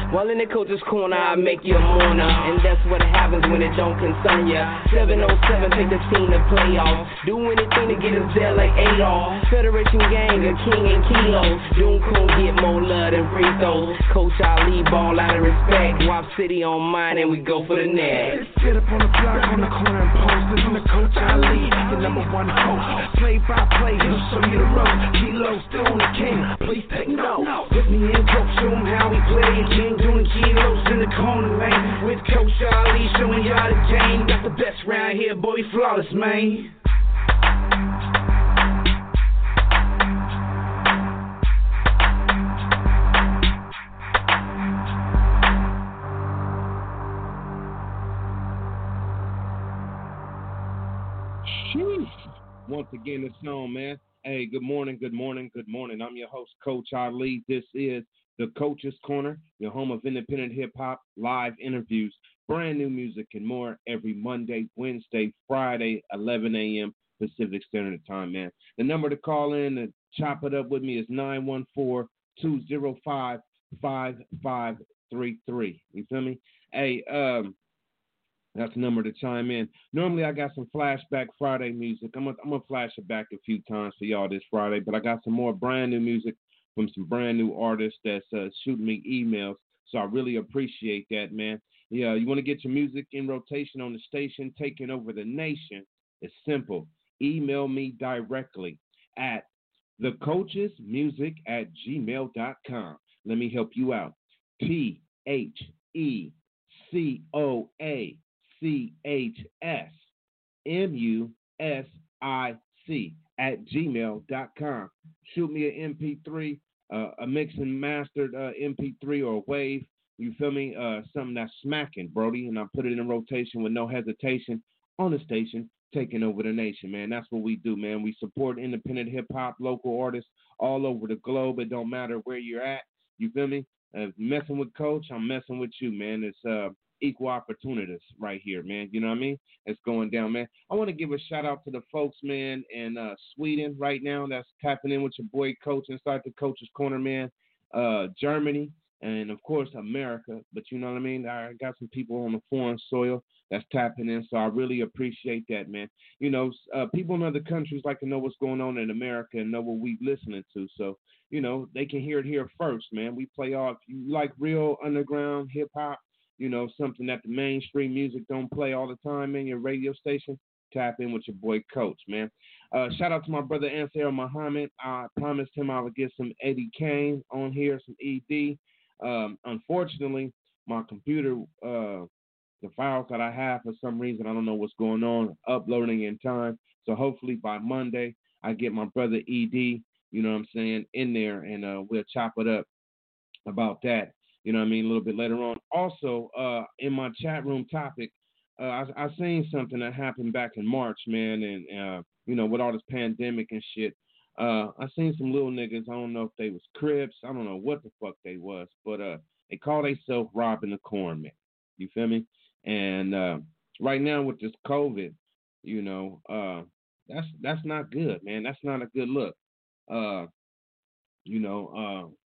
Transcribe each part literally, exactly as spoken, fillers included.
While in the coach's corner, I make you a mourner. And that's what happens when it don't concern ya. seven oh seven, take the team to playoffs. Do anything to get us there like Adolf. Federation gang, a king and kilos. Doom Coon get more love than free throws. Coach Ali ball out of respect. Wop City on mine and we go for the net. Sit up on the block, on the corner and post. Listen to Coach Ali, the number one host. Play by play, he'll show you the road. Kilo still on the king, please take note. With me in coach, show him how we play. King doing kilos in the corner lane. With Coach Ali, showing y'all the game. Got the best round here, boy, flawless, man. Once again, it's on, man. Hey, good morning, good morning, good morning. I'm your host, Coach Ali. This is the Coach's Corner, your home of independent hip-hop, live interviews, brand new music, and more every Monday, Wednesday, Friday, eleven a.m. Pacific Standard Time, man. The number to call in and chop it up with me is nine one four, two oh five, five five three three. You feel me? Hey, um... that's the number to chime in. Normally, I got some Flashback Friday music. I'm going I'm to flash it back a few times for y'all this Friday, but I got some more brand new music from some brand new artists that's uh, shooting me emails, so I really appreciate that, man. Yeah, you want to get your music in rotation on the station, taking over the nation? It's simple. Email me directly at thecoachesmusic at gmail dot com. Let me help you out. T H E C O A C H S M U S I C at gmail dot com. Shoot me an M P three, uh, a mix and mastered uh, M P three or a wave. You feel me? Uh, something that's smacking, Brody, and I put it in rotation with no hesitation on the station, taking over the nation, man. That's what we do, man. We support independent hip-hop, local artists all over the globe. It don't matter where you're at. You feel me? Uh, messing with Coach, I'm messing with you, man. It's uh, equal opportunities right here, man. You know what I mean? It's going down, man. I want to give a shout out to the folks, man, in uh, Sweden right now that's tapping in with your boy Coach inside the Coach's Corner, man. Uh, Germany, and of course America. But you know what I mean? I got some people on the foreign soil that's tapping in, so I really appreciate that, man. You know, uh, people in other countries like to know what's going on in America and know what we're listening to, so you know they can hear it here first, man. We play off. You like real underground hip hop? You know, something that the mainstream music don't play all the time in your radio station, tap in with your boy Coach, man. Uh, shout out to my brother Ansel Muhammad. I promised him I would get some Eddie Kane on here, some E D. Um, unfortunately, my computer, uh, the files that I have, for some reason, I don't know what's going on, uploading in time. So hopefully by Monday, I get my brother E D, you know what I'm saying, in there, and uh, we'll chop it up about that. You know what I mean? A little bit later on. Also, uh, in my chat room topic, uh, I, I seen something that happened back in March, man, and, uh, you know, with all this pandemic and shit. Uh, I seen some little niggas. I don't know if they was Crips. I don't know what the fuck they was, but uh, they call themselves robbing the corn, man. You feel me? And uh, right now with this COVID, you know, uh, that's that's not good, man. That's not a good look. Uh, you know, uh,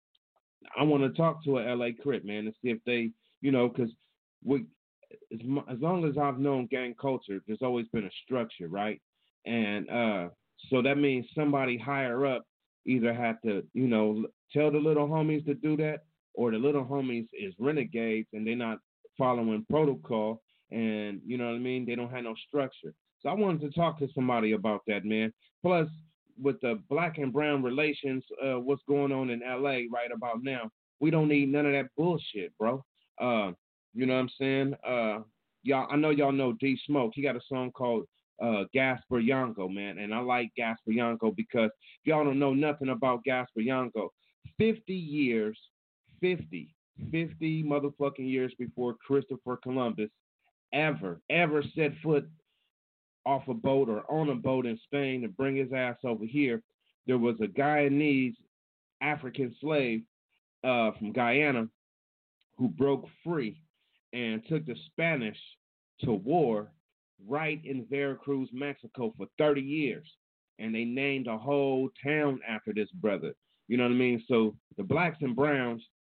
I want to talk to a L A Crip, man, and see if they, you know, because we, as, as long as I've known gang culture, there's always been a structure, right? And uh, so that means somebody higher up either had to, you know, tell the little homies to do that, or the little homies is renegades and they're not following protocol, and, you know what I mean? They don't have no structure. So I wanted to talk to somebody about that, man. Plus, with the black and brown relations, uh, what's going on in L A right about now, we don't need none of that bullshit, bro. Uh, you know what I'm saying? Uh, y'all, I know y'all know D Smoke. He got a song called uh, Gasper Yango, man, and I like Gasper Yango because if y'all don't know nothing about Gasper Yango, fifty years, fifty, fifty motherfucking years before Christopher Columbus ever, ever set foot off a boat or on a boat in Spain to bring his ass over here, there was a Guyanese African slave uh, from Guyana who broke free and took the Spanish to war right in Veracruz, Mexico for thirty years. And they named a whole town after this brother. You know what I mean? So the blacks and browns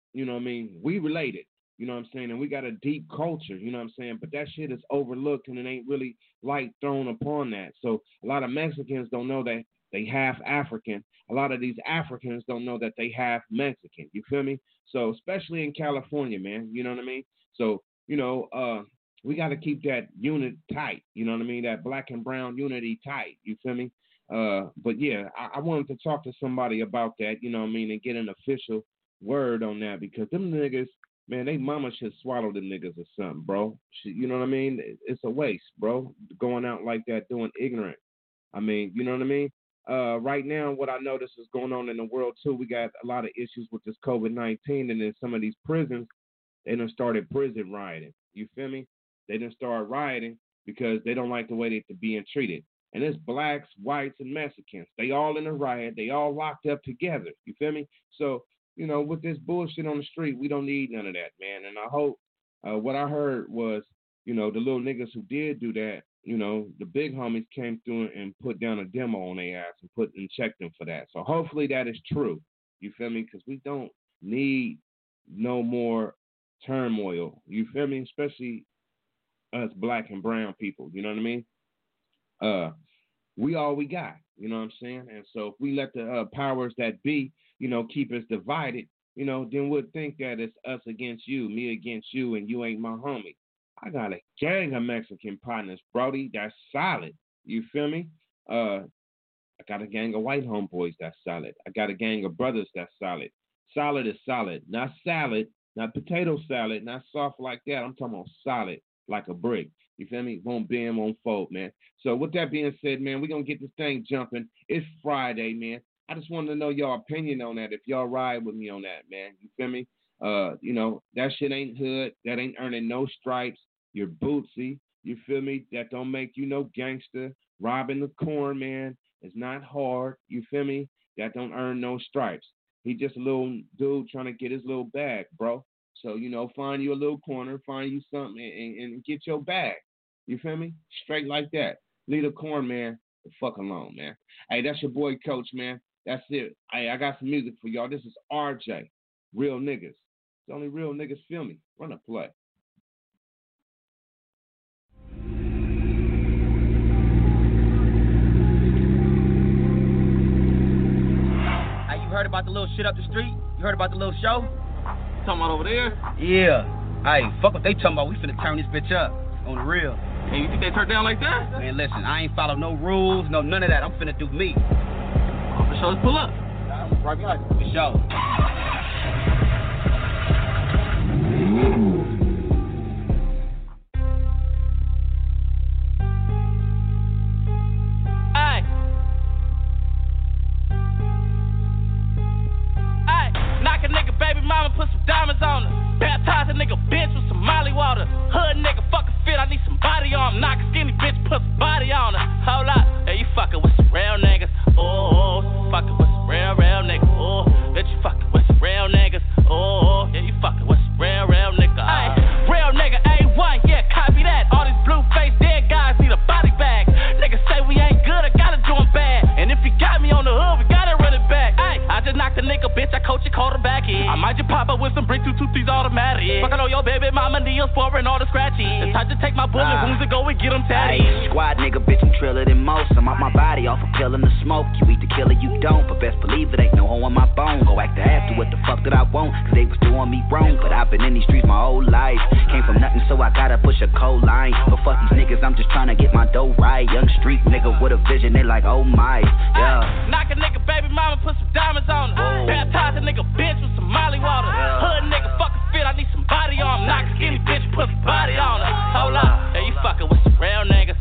you know what I mean? We related, you know what I'm saying? And we got a deep culture, you know what I'm saying? But that shit is overlooked and it ain't really light thrown upon that. So a lot of Mexicans don't know that they half African. A lot of these Africans don't know that they half Mexican. You feel me? So especially in California, man, you know what I mean? So, you know, uh, we got to keep that unit tight, you know what I mean? That black and brown unity tight, you feel me? Uh, but yeah, I, I wanted to talk to somebody about that, you know what I mean, and get an official word on that because them niggas, man, they mama should swallow them niggas or something, bro. She, you know what I mean? It's a waste, bro, going out like that doing ignorant. I mean, you know what I mean? Uh, right now, what I notice is going on in the world, too, we got a lot of issues with this COVID nineteen, and in some of these prisons, they done started prison rioting. You feel me? They done started rioting because they don't like the way they're being treated. And it's blacks, whites, and Mexicans. They all in a riot. They all locked up together. You feel me? So, you know, with this bullshit on the street, we don't need none of that, man. And I hope uh, what I heard was, you know, the little niggas who did do that, you know, the big homies came through and put down a demo on their ass and put and checked them for that. So hopefully that is true. You feel me? Because we don't need no more turmoil. You feel me? Especially us black and brown people. You know what I mean? Uh, we all we got. You know what I'm saying? And so if we let the uh, powers that be, you know, keep us divided, you know, then we'll think that it's us against you, me against you, and you ain't my homie. I got a gang of Mexican partners, Brody, that's solid. You feel me? Uh, I got a gang of white homeboys that's solid. I got a gang of brothers that's solid. Solid is solid. Not salad, not potato salad, not soft like that. I'm talking about solid, like a brick. You feel me? Won't bend, won't fold, man. So with that being said, man, we're going to get this thing jumping. It's Friday, man. I just wanted to know your opinion on that, if y'all ride with me on that, man. You feel me? Uh, you know, that shit ain't hood. That ain't earning no stripes. You're bootsy, you feel me? That don't make you no gangster. Robbing the corn, man, is not hard, you feel me? That don't earn no stripes. He just a little dude trying to get his little bag, bro. So, you know, find you a little corner, find you something, and, and get your bag. You feel me? Straight like that. Leave the corn, man, the fuck alone, man. Hey, that's your boy, Coach, man. That's it. Hey, I got some music for y'all. This is R J, Real Niggas. The only real niggas feel me. Run a play. You heard about the little shit up the street? You heard about the little show? Talking about over there? Yeah. Hey, fuck what they talking about. We finna turn this bitch up. On the real. Hey, you think they turn down like that? Man, listen, I ain't follow no rules, no none of that. I'm finna do me. Oh, for sure, let's pull up. Right behind you. For sure. Mama put some diamonds on her. Baptize a nigga bitch with some molly water. Hood nigga fucking fit, I need some body on him. Knock a skinny bitch, put some body on her. Hold up, hey, you fucking with some real niggas. Oh, fucking with some real, real niggas. Oh, bitch, you fucking with some real niggas. Oh, yeah, you fucking with some real, real niggas. Ay, real nigga, A one, yeah, copy that. All these blue face dead guys need a body bag. Niggas say we ain't good, I gotta do them bad. And if you got me on the hood, we gotta run it back. Ay, I just knocked a nigga, bitch, I coach your quarterback in. I might just pop up with some brick, two, two, threes automatic. Fucking on your baby mama, knees for and all the scratchy. It's time to take my bullet uh, wounds and go and get them tatty. Squad nigga, bitch, I'm triller than most. I'm out my body off a pill in the smoke. You eat the killer, you don't. But best believe it ain't no hole in my bone. Go act the ass, do what the fuck that I want. Cause they was doing me wrong. But I've been in these streets my whole life. Came from nothing, so I gotta push a cold line. But fuck these niggas, I'm just trying to get my dough right. Young street nigga with a vision, they like, oh my. Yeah. Ay, knock a nigga, baby mama, put some diamonds on her. Oh. Baptize a nigga bitch with some molly water. Yeah. Hood nigga fucking fit, I need some body on him. Knock a skinny bitch, put some body on her. Hold up, hey, you fucking with some real niggas.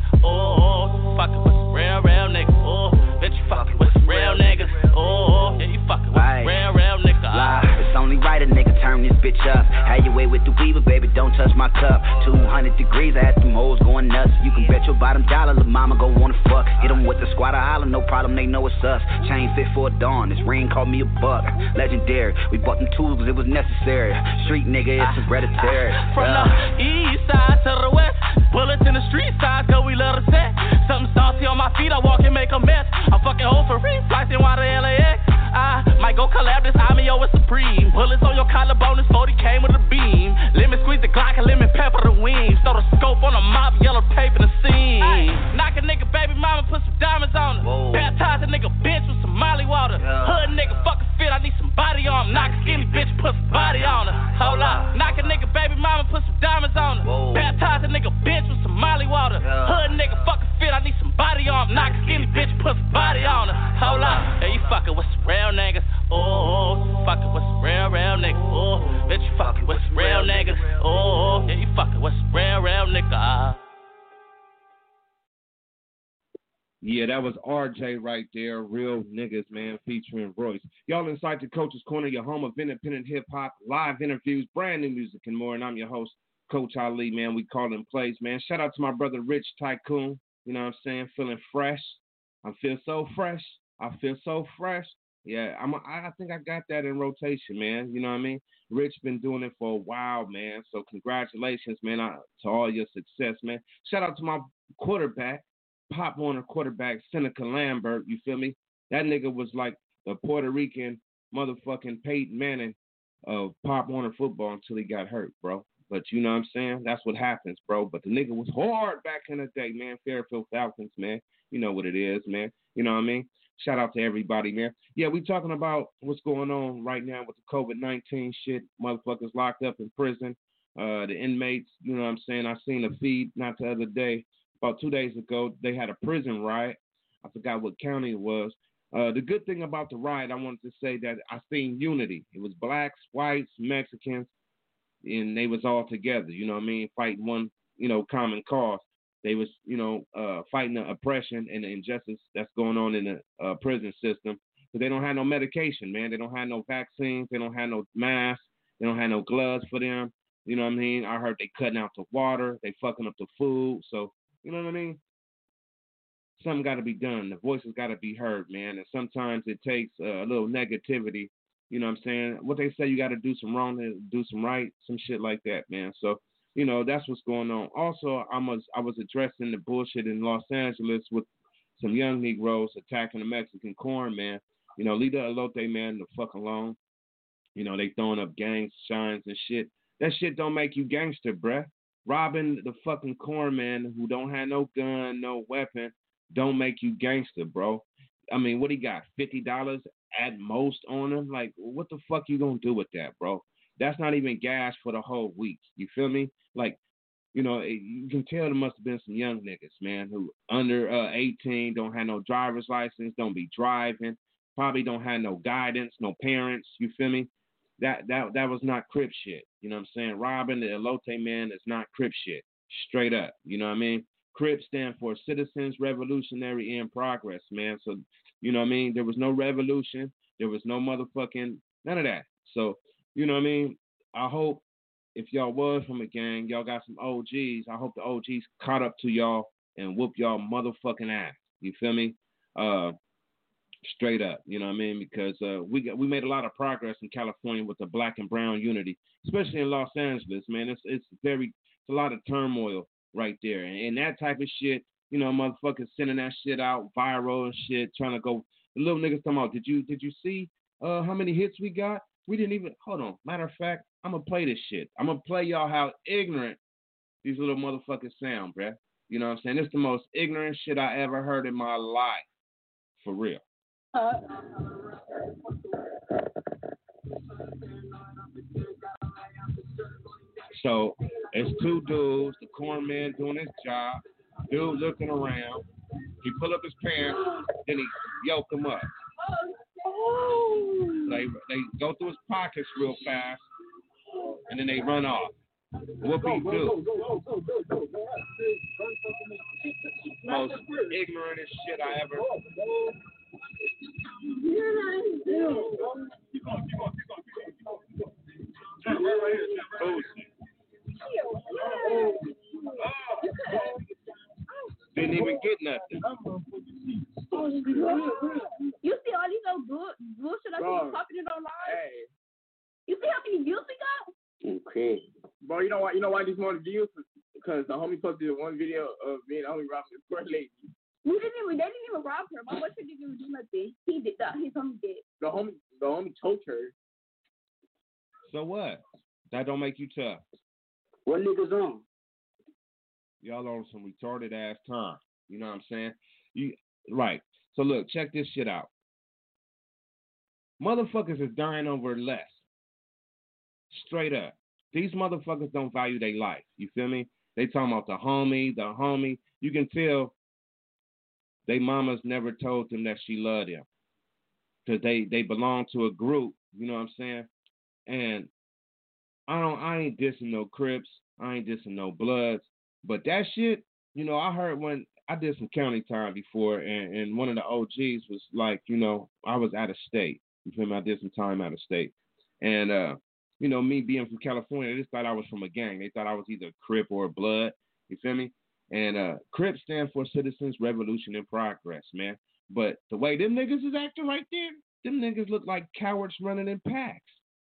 Oh, fucking with some real, real niggas. Oh, bitch, you fucking with some real niggas. Oh, yeah, you fucking with some real, real niggas. Lie. It's only right a nigga turn this bitch up. Had your way with the weaver, baby, don't touch my cup. two hundred degrees, I had them hoes going nuts. You can bet your bottom dollar, lil' mama gon' wanna fuck. Get them with the squad, I holler, no problem, they know it's us. Chain fit for a dawn, this ring called me a buck. Legendary, we bought them tools, it was necessary. Street nigga, it's hereditary. From the east side to the west, bullets in the street side, cause we love to set. Something saucy on my feet, I walk and make a mess. I'm fucking hoes for free, slicing water L A X. I might go collab this, I'm yo, it's supreme. Bullets on your collarbone, it's Yeah, that was R J right there, Real Niggas, man, featuring Royce. Y'all inside the Coach's Corner, your home of independent hip-hop, live interviews, brand new music, and more. And I'm your host, Coach Ali, man. We call in plays, man. Shout out to my brother Rich Tycoon. You know what I'm saying? Feeling fresh. I feel so fresh. I feel so fresh. Yeah, I'm. A, I think I got that in rotation, man. You know what I mean? Rich been doing it for a while, man. So congratulations, man, I, to all your success, man. Shout out to my quarterback. Pop Warner quarterback Seneca Lambert, you feel me? That nigga was like the Puerto Rican motherfucking Peyton Manning of Pop Warner football until he got hurt, bro. But you know what I'm saying? That's what happens, bro. But the nigga was hard back in the day, man. Fairfield Falcons, man. You know what it is, man. You know what I mean? Shout out to everybody, man. Yeah, we talking about what's going on right now with the COVID nineteen shit. Motherfuckers locked up in prison. Uh, the inmates, you know what I'm saying? I seen a feed not the other day. About two days ago, they had a prison riot. I forgot what county it was. Uh, the good thing about the riot, I wanted to say that I seen unity. It was blacks, whites, Mexicans, and they was all together, you know what I mean, fighting one, you know, common cause. They was, you know, uh, fighting the oppression and the injustice that's going on in the uh, prison system. But they don't have no medication, man. They don't have no vaccines. They don't have no masks. They don't have no gloves for them. You know what I mean? I heard they cutting out the water. They fucking up the food. So, you know what I mean? Something got to be done. The voices got to be heard, man. And sometimes it takes uh, a little negativity. You know what I'm saying? What they say, you got to do some wrong to do some right, some shit like that, man. So, you know, that's what's going on. Also, I was I was addressing the bullshit in Los Angeles with some young Negroes attacking the Mexican corn, man. You know, leave the elote, man, the fuck alone. You know, they throwing up gang signs and shit. That shit don't make you gangster, bruh. Robbing the fucking corn man who don't have no gun, no weapon, don't make you gangster, bro. I mean, what he got? fifty dollars at most on him? Like, what the fuck you gonna do with that, bro? That's not even gas for the whole week. You feel me? Like, you know, it, you can tell there must have been some young niggas, man, who under uh, eighteen, don't have no driver's license, don't be driving, probably don't have no guidance, no parents. You feel me? That that that was not Crip shit. You know what I'm saying? Robbing the elote man is not Crip shit. Straight up. You know what I mean? Crip stand for Citizens Revolutionary in Progress, man. So, you know what I mean? There was no revolution. There was no motherfucking, none of that. So, you know what I mean? I hope if y'all was from a gang, y'all got some O Gs. I hope the O Gs caught up to y'all and whoop y'all motherfucking ass. You feel me? Uh, Straight up, you know what I mean? Because uh, we got, we made a lot of progress in California with the black and brown unity, especially in Los Angeles, man. It's it's very it's a lot of turmoil right there, and, and that type of shit, you know, motherfuckers sending that shit out viral and shit, trying to go. The little niggas talking about, did you did you see uh, how many hits we got? We didn't even hold on. Matter of fact, I'm gonna play this shit. I'm gonna play y'all how ignorant these little motherfuckers sound, bruh. You know what I'm saying? It's the most ignorant shit I ever heard in my life, for real. Uh, so it's two dudes, the corn man doing his job, dude looking around, he pull up his pants, then he yoke him up. They they go through his pockets real fast, and then they run off. What he do? Most ignorant shit I ever. Didn't even get nothing. You see all these old bull, bullshit I see talking it online? Hey. You see how many views we got? Okay. Bro, you know why? You know why these more views? Because the homie posted one video of me and the homie robbing this poor lady. We didn't even. They didn't even rob her. My boyfriend didn't even do nothing. He did that. His homie did. The homie, the homie choked her. So what? That don't make you tough. What niggas on? Y'all on some retarded ass time. You know what I'm saying? You right. So look, check this shit out. Motherfuckers is dying over less. Straight up. These motherfuckers don't value their life. You feel me? They talking about the homie, the homie. You can tell they mamas never told them that she loved them. Because they, they belong to a group, you know what I'm saying? And I don't I ain't dissing no Crips. I ain't dissing no Bloods. But that shit, you know, I heard when I did some county time before, and, and one of the O Gs was like, you know, I was out of state. You feel me? I did some time out of state. And, uh, you know, me being from California, they just thought I was from a gang. They thought I was either a Crip or a Blood. You feel me? And uh, Crip stand for Citizens Revolution in Progress, man. But the way them niggas is acting right there, them niggas look like cowards running in packs.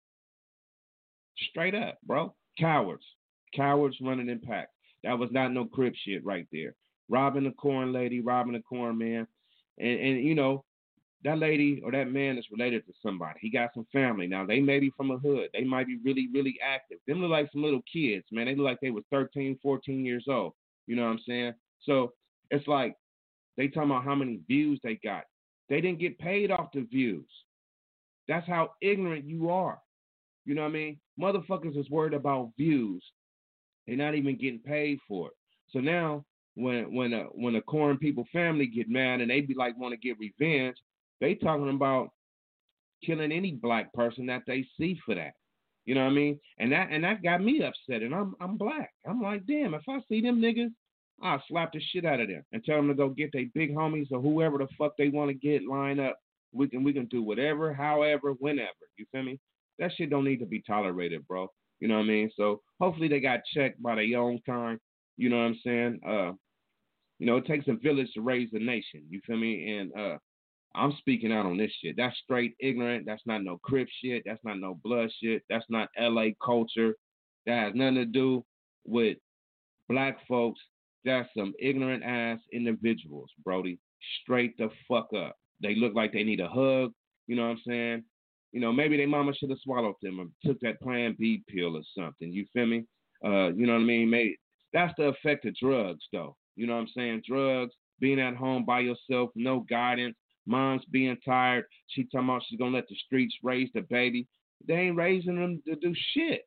Straight up, bro. Cowards. Cowards running in packs. That was not no Crip shit right there. Robbing the corn lady, robbing the corn man. And, and, you know, that lady or that man is related to somebody. He got some family. Now, they may be from a hood. They might be really, really active. Them look like some little kids, man. They look like they were thirteen, fourteen years old. You know what I'm saying? So it's like they talking about how many views they got. They didn't get paid off the views. That's how ignorant you are. You know what I mean? Motherfuckers is worried about views. They're not even getting paid for it. So now, when when a when a corn people family get mad and they be like want to get revenge, they talking about killing any black person that they see for that. You know what I mean? And that and that got me upset. And I'm I'm black. I'm like, damn, if I see them niggas, I'll slap the shit out of them and tell them to go get their big homies or whoever the fuck they want to get line up. We can we can do whatever, however, whenever. You feel me? That shit don't need to be tolerated, bro. You know what I mean? So hopefully they got checked by their own kind. You know what I'm saying? Uh, you know, it takes a village to raise a nation. You feel me? And uh, I'm speaking out on this shit. That's straight ignorant. That's not no Crip shit. That's not no blood shit. That's not L A culture. That has nothing to do with black folks. That's some ignorant ass individuals, Brody. Straight the fuck up. They look like they need a hug. You know what I'm saying? You know, maybe their mama should have swallowed them or took that Plan B pill or something. You feel me? Uh, you know what I mean? Maybe that's the effect of drugs, though. You know what I'm saying? Drugs, being at home by yourself, no guidance. Mom's being tired. She talking about she's going to let the streets raise the baby. They ain't raising them to do shit.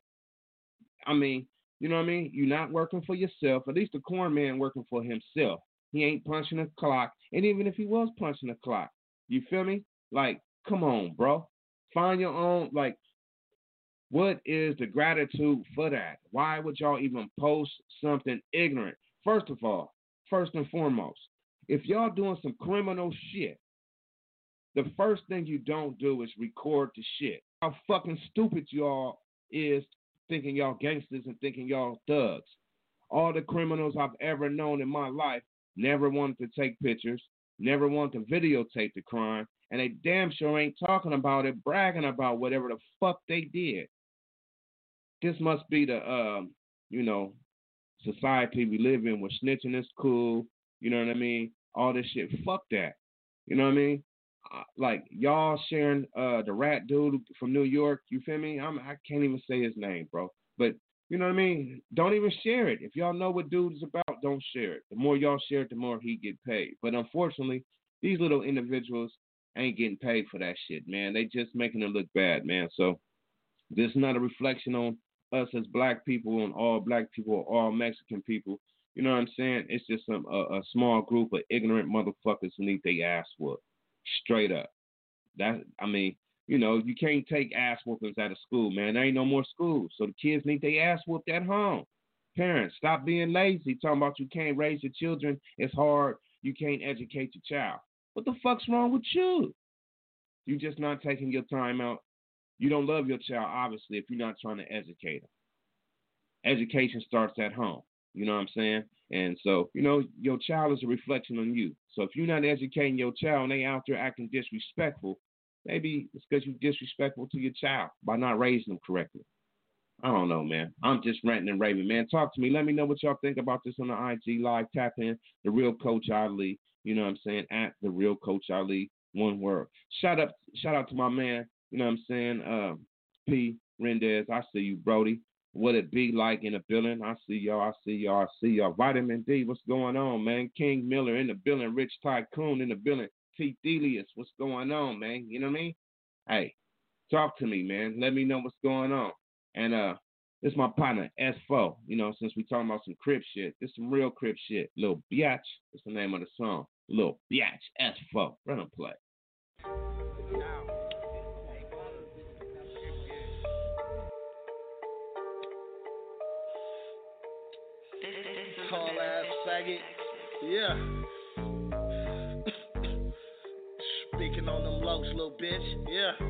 I mean, you know what I mean? You're not working for yourself. At least the corn man working for himself. He ain't punching a clock. And even if he was punching a clock, you feel me? Like, come on, bro. Find your own, like, what is the gratitude for that? Why would y'all even post something ignorant? First of all, first and foremost, if y'all doing some criminal shit, the first thing you don't do is record the shit. How fucking stupid y'all is thinking y'all gangsters and thinking y'all thugs. All the criminals I've ever known in my life never wanted to take pictures, never wanted to videotape the crime, and they damn sure ain't talking about it, bragging about whatever the fuck they did. This must be the, um, you know, society we live in where snitching is cool. You know what I mean? All this shit. Fuck that. You know what I mean? Uh, like, y'all sharing uh, the rat dude from New York. You feel me? I'm, I can't even say his name, bro. But, you know what I mean? Don't even share it. If y'all know what dude is about, don't share it. The more y'all share it, the more he get paid. But unfortunately, these little individuals ain't getting paid for that shit, man. They just making it look bad, man. So this is not a reflection on us as black people and all black people or all Mexican people. You know what I'm saying? It's just some a, a small group of ignorant motherfuckers who need their ass whooped. Straight up. That I mean, you know, you can't take ass whoopings out of school, man. There ain't no more schools. So the kids need their ass whooped at home. Parents, stop being lazy, talking about you can't raise your children. It's hard. You can't educate your child. What the fuck's wrong with you? You just not taking your time out. You don't love your child, obviously, if you're not trying to educate them. Education starts at home. You know what I'm saying? And so, you know, your child is a reflection on you. So if you're not educating your child and they out there acting disrespectful, maybe it's because you're disrespectful to your child by not raising them correctly. I don't know, man. I'm just ranting and raving, man. Talk to me. Let me know what y'all think about this on the I G Live. Tap in The Real Coach Ali. You know what I'm saying? At The Real Coach Ali. One word. Shout out, shout out to my man. You know what I'm saying? Um, P. Rendez. I see you, Brody. What it be like in the building? I see y'all. I see y'all. I see y'all. Vitamin D. What's going on, man? King Miller in the building. Rich Tycoon in the building. T. Delius. What's going on, man? You know what I mean? Hey, talk to me, man. Let me know what's going on. And uh, this is my partner, S four. You know, since we talking about some Crip shit, this some real Crip shit. Lil Biatch. That's the name of the song. Lil Biatch. S four. Run and play. Tall ass faggot. Yeah. Speaking on them lows, little bitch. Yeah.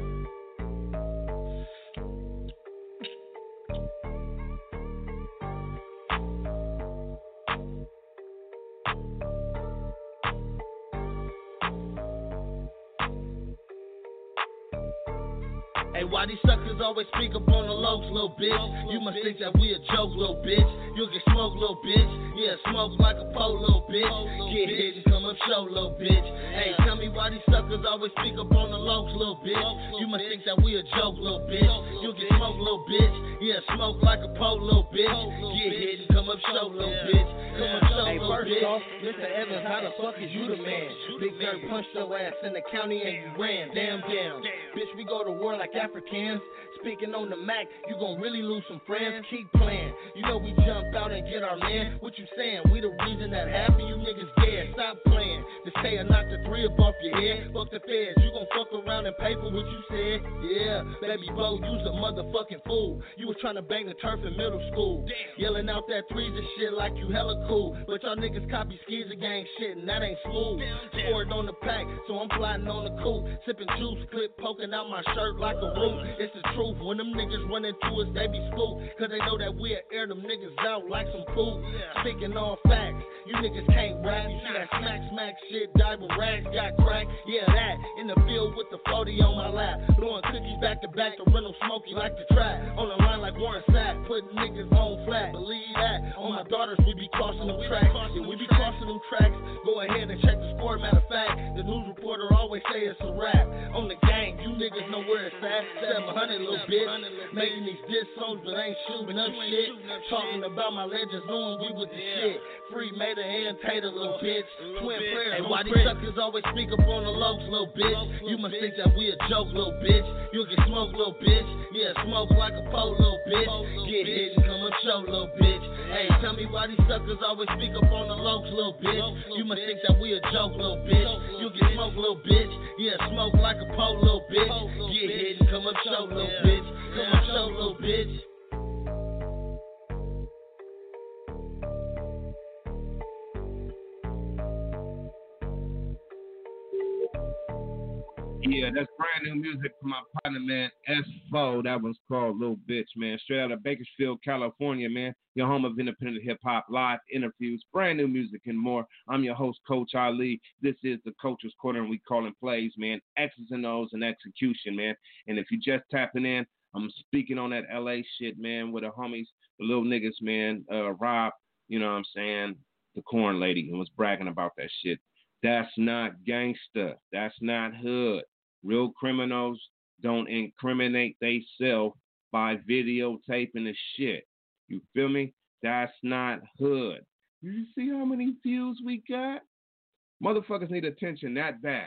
Hey, why these suckers always speak up on the lows, little bitch? You must think that we a joke, little bitch. You'll get smoked, little bitch. Yeah, smoke like a pole, little bitch. Get hit and come up show, little bitch. Hey, tell me why these suckers always speak up on the lows, little bitch. You must think that we a joke, little bitch. You'll get smoked, little bitch. Yeah, smoke like a pole, little bitch. Get hit and come up show, little bitch. Come up show, little bitch. Off, Mister Evans, how the fuck is you the man? Big Dirt punched your ass in the county and you ran. Damn, damn. Bitch, we go to war like Africans. Speaking on the Mac, you gon' really lose some friends. Keep playing. You know we jump out and get our man. What you saying? We the reason that half of you niggas dead. Stop playing. This say I knock the three up off your head. Fuck the feds. You gon' fuck around and pay for what you said. Yeah, baby Bo, you's a motherfucking fool. You was trying to bang the turf in middle school. Yelling out that threes and shit like you hella cool. But y'all niggas copy skis and gang shit and that ain't smooth. Scored on the pack, so I'm plotting on the coupe. Sipping juice, clip poking out my shirt like a root. It's the truth. When them niggas run into us, they be spooked. Cause they know that we'll air them niggas out like some food. Speaking all facts, you niggas can't rap. You see that smack smack shit, diving rags got crack. Yeah, that, in the field with the forty on my lap. Blowing cookies back to back, the rental smoky like the trap. On the line like Warren Sapp, putting niggas on flat. Believe that, on my daughters we be crossing them tracks. Yeah, we be crossing them tracks. Go ahead and check the score, matter of fact. The news reporter always say it's a rap. On the gang, you niggas know where it's at. seven hundred, little bitch. Making these diss songs, but ain't shooting up shit. Talking about my legends, knowing we with the shit. Free made a hand tater, little bitch. Twin players. Hey, why these suckers always speak up on the lows, little bitch? You must think that we a joke, little bitch. You'll get smoked, little bitch. Yeah, smoke like a pole, little bitch. Get hit and come up show, little bitch. Hey, tell me why these suckers always speak up on the lows, little bitch. You must think that we a joke, little bitch. You'll get smoked, little bitch. Yeah, smoke like a pole, little bitch. Get hit and come up show, little bitch. Come up show, little bitch. Yeah, that's brand new music from my partner, man, S four. That one's called Little Bitch, man. Straight out of Bakersfield, California, man. Your home of independent hip-hop, live interviews, brand new music, and more. I'm your host, Coach Ali. This is the Coach's Corner, and we calling plays, man. X's and O's and execution, man. And if you just tapping in, I'm speaking on that L A shit, man, with the homies, the little niggas, man. Uh, Rob, you know what I'm saying, the corn lady, and was bragging about that shit. That's not gangster. That's not hood. Real criminals don't incriminate theyself by videotaping the shit. You feel me? That's not hood. You see how many views we got? Motherfuckers need attention that bad.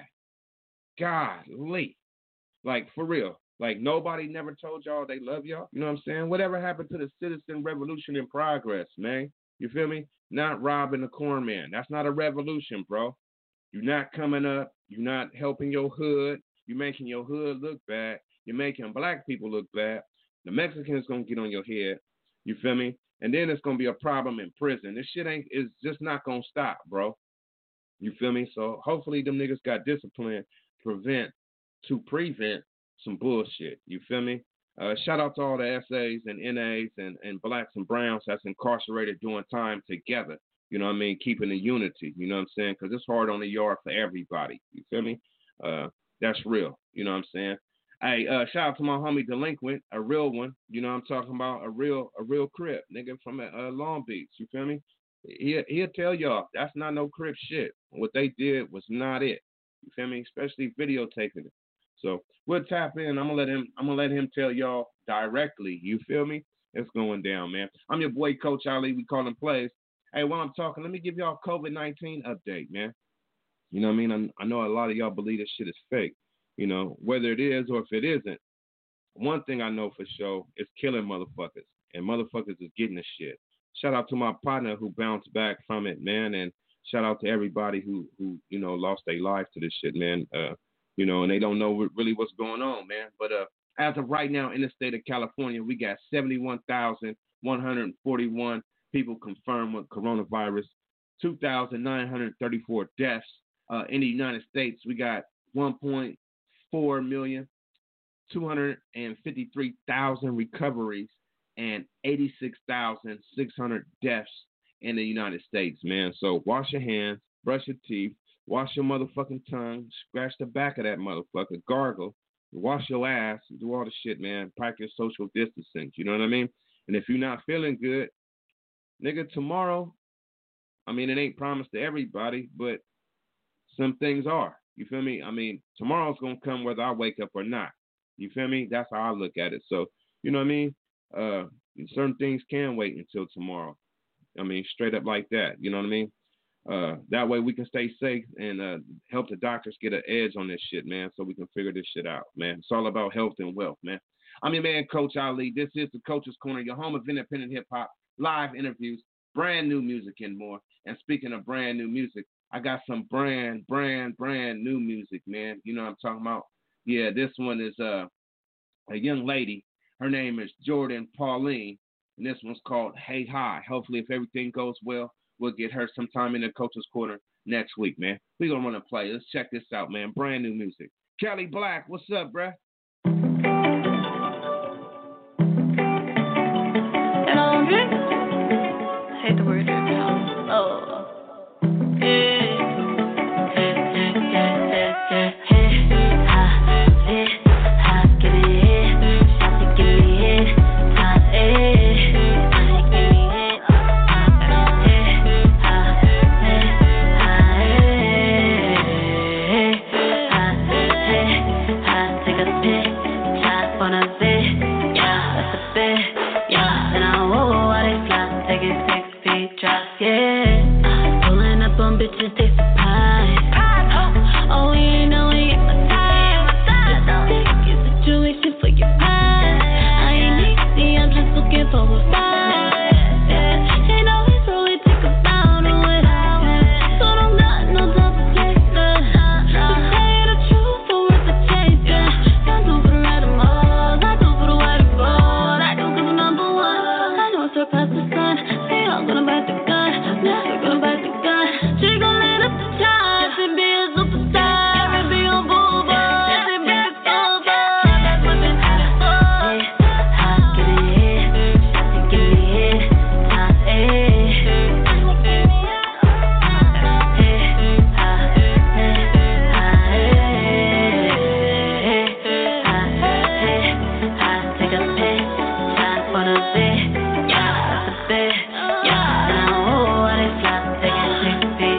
Golly. Like, for real. Like, nobody never told y'all they love y'all. You know what I'm saying? Whatever happened to the citizen revolution in progress, man? You feel me? Not robbing the corn man. That's not a revolution, bro. You're not coming up. You're not helping your hood. You're making your hood look bad. You're making black people look bad. The Mexicans going to get on your head. You feel me? And then it's going to be a problem in prison. This shit ain't, is just not going to stop, bro. You feel me? So hopefully them niggas got discipline prevent to prevent some bullshit. You feel me? Uh, shout out to all the S As and N As and, and blacks and browns that's incarcerated doing time together. You know what I mean? Keeping the unity. You know what I'm saying? Because it's hard on the yard for everybody. You feel me? Uh, that's real. You know what I'm saying? Hey, uh, shout out to my homie Delinquent, a real one. You know what I'm talking about? A real, a real Crip, nigga from uh, Long Beach. You feel me? He, he'll tell y'all that's not no Crip shit. What they did was not it. You feel me? Especially videotaping it. So we'll tap in. I'm gonna let him. I'm gonna let him tell y'all directly. You feel me? It's going down, man. I'm your boy, Coach Ali. We call him plays. Hey, while I'm talking, let me give y'all a COVID nineteen update, man. You know what I mean? I, I know a lot of y'all believe this shit is fake, you know, whether it is or if it isn't. One thing I know for sure is killing motherfuckers, and motherfuckers is getting the shit. Shout out to my partner who bounced back from it, man, and shout out to everybody who, who you know, lost their life to this shit, man. Uh, you know, and they don't know really what's going on, man. But uh, as of right now in the state of California, we got seventy-one thousand one hundred forty-one people confirmed with coronavirus, two thousand nine hundred thirty-four deaths. Uh, in the United States, we got one point four million, two hundred fifty-three thousand recoveries, and eighty-six thousand six hundred deaths in the United States, man. So wash your hands, brush your teeth, wash your motherfucking tongue, scratch the back of that motherfucker, gargle, wash your ass, do all the shit, man. Practice social distancing, you know what I mean? And if you're not feeling good, nigga, tomorrow, I mean, it ain't promised to everybody, but some things are. You feel me? I mean, tomorrow's going to come whether I wake up or not. You feel me? That's how I look at it. So, you know what I mean? Uh, certain things can wait until tomorrow. I mean, straight up like that. You know what I mean? Uh, that way we can stay safe and uh, help the doctors get an edge on this shit, man, so we can figure this shit out, man. It's all about health and wealth, man. I'm your man, Coach Ali. This is the Coach's Corner, your home of independent hip-hop, live interviews, brand new music and more. And speaking of brand new music, I got some brand, brand, brand new music, man. You know what I'm talking about? Yeah, this one is uh, a young lady. Her name is Jordan Pauline, and this one's called Hey Hi. Hopefully, if everything goes well, we'll get her sometime in the Coach's Corner next week, man. We're going to run a play. Let's check this out, man. Brand new music. Kelly Black, what's up, bruh? I hate the word now. Oh. Bitches, they surprised. Oh, we ain't know we get my time. It's a sticky situation for your pride. I ain't easy, I'm just looking for a fight. Yeah, ain't always what we think about it. So don't got no time for chaser. To say the truth, the worth of chasing. I do for the right of more, I do for the white and gold. I do cause I'm number one. I know I surpass the sun. They all gonna bite the gun, never gonna bite the gun. She gon' lit up the top and be a superstar and be on Boulevard and be a sober. That's what been hot. Hot, get it hit. Shot to get me hit. Top eight. Hot, hit. Hot, hit. Hot, hit. Hot, take a pic. Top on a bit. Yeah, that's a bit. Yeah, and I know what it's like. Take a pic.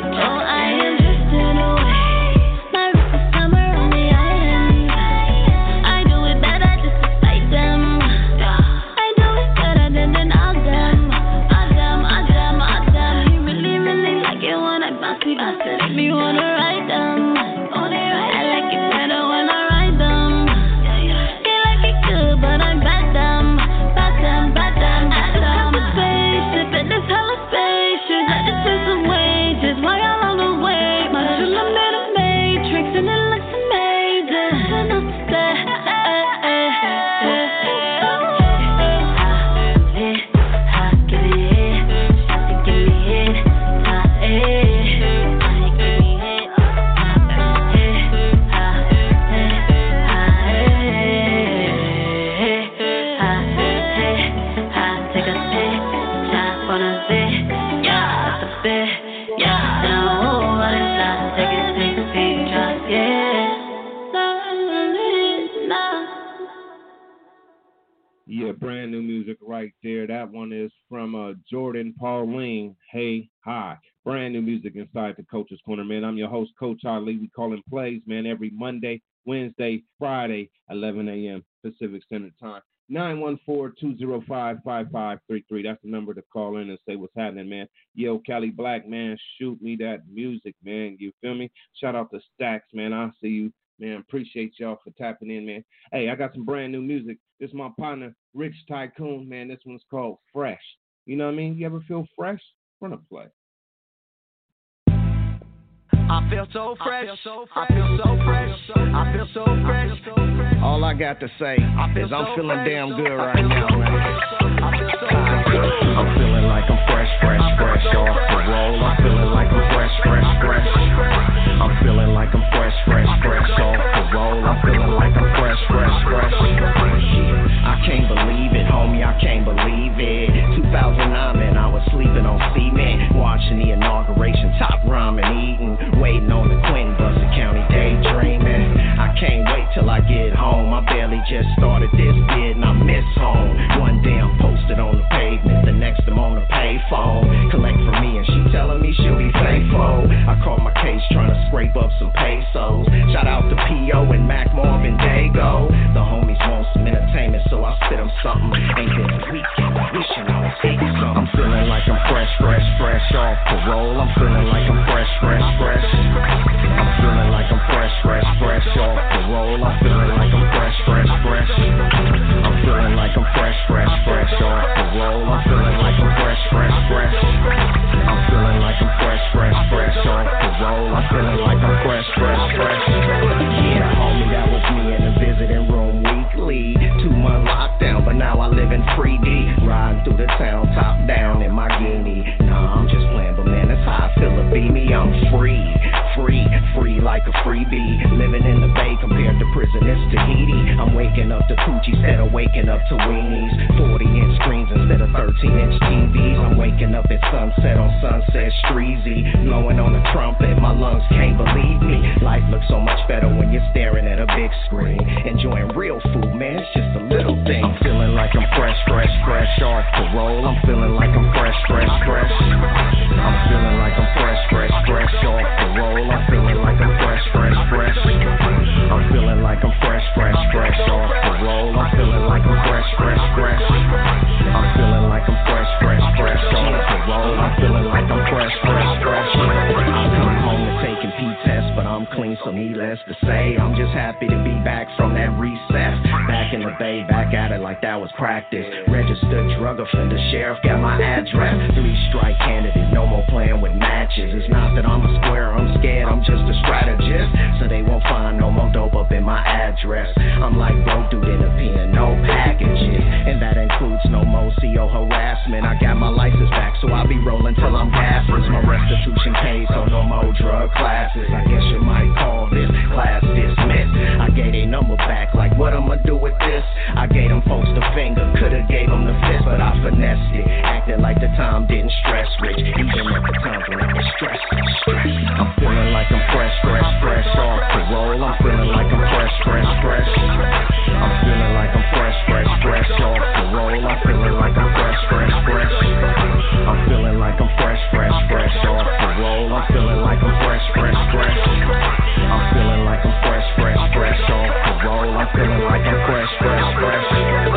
Me wanna ride them. I like it better when I ride them. You like it good, but I'm bad them. Bad them, bad them, bad them. I just spaceship and this hella spacious. I just pay some wages while y'all on the way. My chula made a matrix and it looks amazing. Enough to say, eh, eh, eh, eh. Hot, lit, hot, get it hit. Shot to get me hit. Hot, eh. Yeah, brand new music right there. That one is from uh, Jordan Pauline. Hey, hi. Brand new music inside the Coach's Corner, man. I'm your host, Coach Ali. We call in plays, man, every Monday, Wednesday, Friday, eleven a.m. Pacific Standard Time. nine one four, two zero five, five five three three. That's the number to call in and say what's happening, man. Yo, Cali Black, man, shoot me that music, man. You feel me? Shout out to Stacks, man. I see you. Man, appreciate y'all for tapping in, man. Hey, I got some brand new music. This is my partner, Rich Tycoon, man. This one's called Fresh. You know what I mean? You ever feel fresh? Run a play. I feel so fresh. I feel so fresh. I feel so fresh. All I got to say is I'm feeling damn good right now, man. I'm feeling like I'm fresh, fresh, fresh off the roll. I'm feeling like I'm fresh, fresh, fresh. I'm feeling like I'm fresh, fresh, fresh off scrape up some pesos. Shout out to P O and Mac Marvin Dago. The homies want some entertainment, so I spit them something. Ain't been a weekend, wishing I was eating something. I'm feeling like I'm fresh, fresh, fresh off parole. I'm feeling like I'm fresh, fresh, fresh. I'm feeling like I'm fresh, fresh, fresh off parole. I'm feeling like I'm fresh, fresh, fresh. I'm feeling like I'm fresh, fresh, fresh off parole. I'm feeling like I'm fresh, fresh, fresh. I'm feeling like I'm fresh, fresh, fresh off parole. I'm feeling like I'm fresh, fresh, fresh. Yeah, homie, that was me in the visiting room weekly. Two month lockdown, but now I live in three D. Riding through the town, top down in my guinea. Nah, I'm just playing, but man, that's how I feel to be me. I'm free, free, free like a freebie. Living in the Bay compared to prison, it's Tahiti. I'm waking up to coochie instead of waking up to weenies. forty inch screens instead of thirteen inch T Vs. I'm waking up at sunset on Sunset Streezy. Blowing on a trumpet, my lungs can't believe me. Life looks so much better when you're staring at a big screen. Enjoying real food, man, it's just a little thing. Feeling like I'm fresh, fresh, fresh off parole. I'm feeling like I'm fresh, fresh, fresh. I'm feeling like I'm fresh, fresh, fresh off parole. I'm feeling like I'm fresh, fresh, fresh. I'm feeling like I'm fresh, fresh, fresh off parole. I'm feeling like I'm fresh, fresh, fresh. I'm feeling like I'm fresh, fresh, fresh off parole. I'm feeling like I'm fresh, fresh, fresh. I come home to taking P-tests, but I'm clean, so needless to say, I'm just happy to be back from that recess. Back in the Bay, back at it like that was practice. Registered drug offender, sheriff got my address. Three strike candidate, no more playing with matches. It's not that I'm a square, I'm scared, I'm just a strategist. So they won't find no more dope up in my address. I'm like bro dude in a pen, no packages. And that includes no more C O harassment. I got my license back, so I'll be rolling till I'm gasless. My restitution paid, so no more drug classes. I guess you might call this class dismissed. I gave their number back, like what I'ma do with this? I gave them folks the finger, coulda gave them the fist, but I finessed it. Acting like the time didn't stress rich, even at the times when it was stress, stress. I'm feeling like I'm fresh, fresh, fresh off parole. I'm feeling like I'm fresh, fresh, fresh. I'm feeling like I'm fresh, fresh, fresh off parole. I'm feeling like I'm fresh, fresh, fresh. I'm feeling like I'm fresh, fresh, fresh off parole. I'm feeling like I'm fresh, fresh, fresh. I'm feeling like I'm fresh, fresh, fresh off parole. I'm feeling like I'm fresh, fresh, fresh.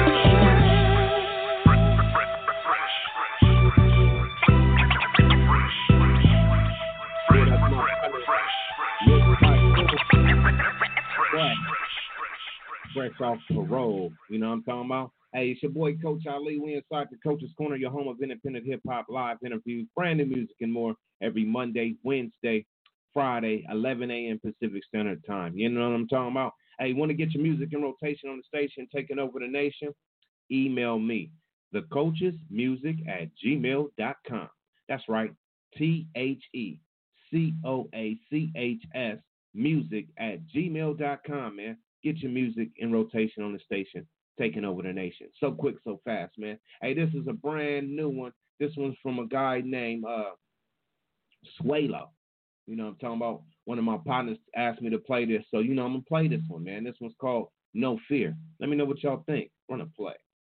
Fresh off parole, you know what I'm talking about? Hey, it's your boy Coach Ali. We inside the Coach's Corner, your home of independent hip hop, live interviews, brand new music, and more every Monday, Wednesday, Friday, eleven a.m. Pacific Standard Time. You know what I'm talking about? Hey, want to get your music in rotation on the station, taking over the nation? Email me, thecoachesmusic at gmail dot com. That's right, T H E C O A C H S music at gmail dot com, man. Get your music in rotation on the station, taking over the nation. So quick, so fast, man. Hey, this is a brand new one. This one's from a guy named uh, Swalo. You know what I'm talking about? One of my partners asked me to play this, so, you know, I'm going to play this one, man. This one's called No Fear. Let me know what y'all think. Run a play.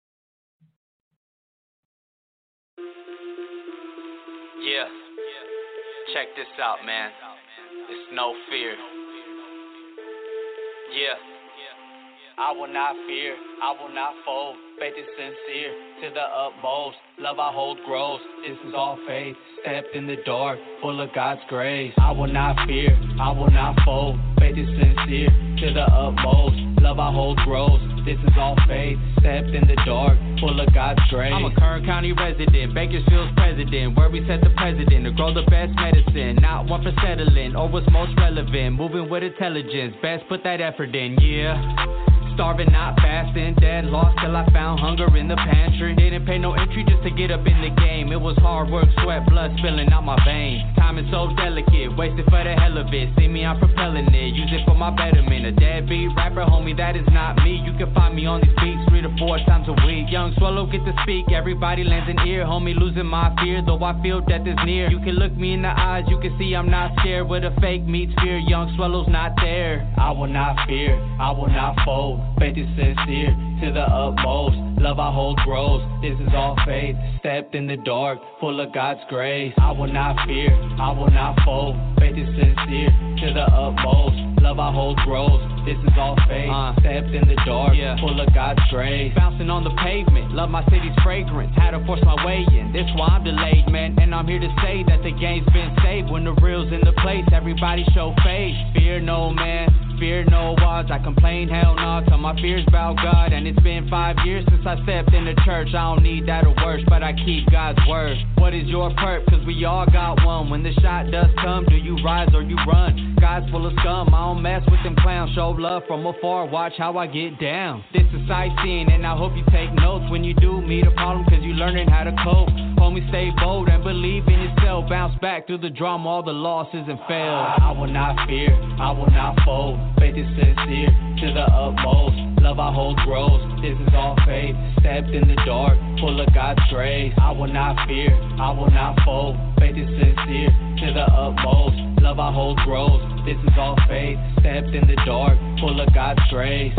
Yeah. Check this out, man. It's No Fear. Yeah. I will not fear, I will not fold. Faith is sincere to the utmost. Love I hold grows. This is all faith. Stepped in the dark, full of God's grace. I will not fear, I will not fold. Faith is sincere to the utmost. Love I hold grows. This is all faith. Stepped in the dark, full of God's grace. I'm a Kern County resident, Bakersfield's president. Where we set the president to grow the best medicine. Not one for settling or what's most relevant. Moving with intelligence, best put that effort in, yeah. Starving, not fasting, dead, lost till I found hunger in the pantry. Didn't pay no entry just to get up in the game. It was hard work, sweat, blood spilling out my veins. Time is so delicate, wasted for the hell of it. See me, I'm propelling it, use it for my betterment. A deadbeat rapper, homie, that is not me. You can find me on these beats three to four times a week. Young Swallow get to speak, everybody lends an ear. Homie, losing my fear, though I feel death is near. You can look me in the eyes, you can see I'm not scared. Where the fake meets fear, Young Swallow's not there. I will not fear, I will not fold. Faith is sincere to the utmost. Love I hold grows. This is all faith. Stepped in the dark, full of God's grace. I will not fear, I will not fold. Faith is sincere to the I hold grows. This is all fake. Uh, Stepped in the dark, yeah. Full of God's grace. Bouncing on the pavement, love my city's fragrance. Had to force my way in, that's why I'm delayed, man. And I'm here to say that the game's been saved. When the real's in the place, everybody show faith. Fear no man, fear no odds. I complain, hell no, till my fears bow God. And it's been five years since I stepped in the church. I don't need that or worse, but I keep God's word. What is your perp? Cause we all got one. When the shot does come, do you rise or you run? God's full of scum, I don't mess with them clowns. Show love from afar, watch how I get down. This is sightseeing, and I hope you take notes when you do meet a problem, cause you learning how to cope. Homie, stay bold and believe in yourself. Bounce back through the drama, all the losses and fails. I will not fear, I will not fold. Faith is sincere to the utmost. Love I hold grows, this is all faith. Stepped in the dark, full of God's grace. I will not fear, I will not fold. Faith is sincere to the utmost. Love I hold grows, this is all faith. Stepped in the dark, full of God's grace.